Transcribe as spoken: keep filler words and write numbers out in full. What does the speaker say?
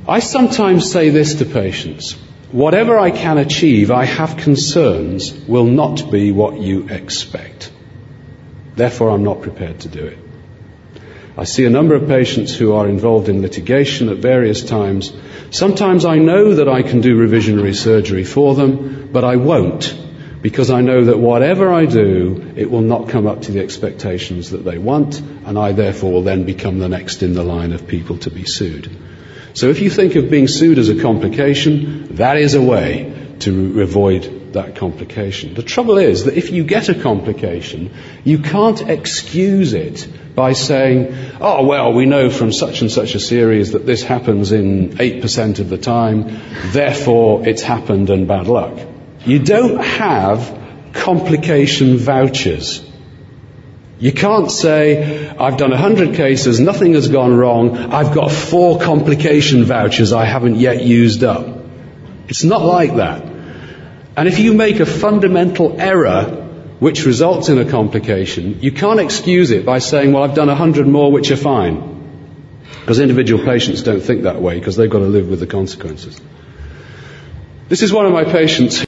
I sometimes say this to patients: whatever I can achieve, I have concerns, will not be what you expect. Therefore, I'm not prepared to do it. I see a number of patients who are involved in litigation at various times. Sometimes I know that I can do revisionary surgery for them, but I won't, because I know that whatever I do, it will not come up to the expectations that they want, and I therefore will then become the next in the line of people to be sued. So if you think of being sued as a complication, that is a way to avoid that complication. The trouble is that if you get a complication, you can't excuse it by saying, oh, well, we know from such and such a series that this happens in eight percent of the time, therefore it's happened and bad luck. You don't have complication vouchers. You can't say, I've done a hundred cases, nothing has gone wrong, I've got four complication vouchers I haven't yet used up. It's not like that. And if you make a fundamental error which results in a complication, you can't excuse it by saying, well, I've done a hundred more which are fine. Because individual patients don't think that way, because they've got to live with the consequences. This is one of my patients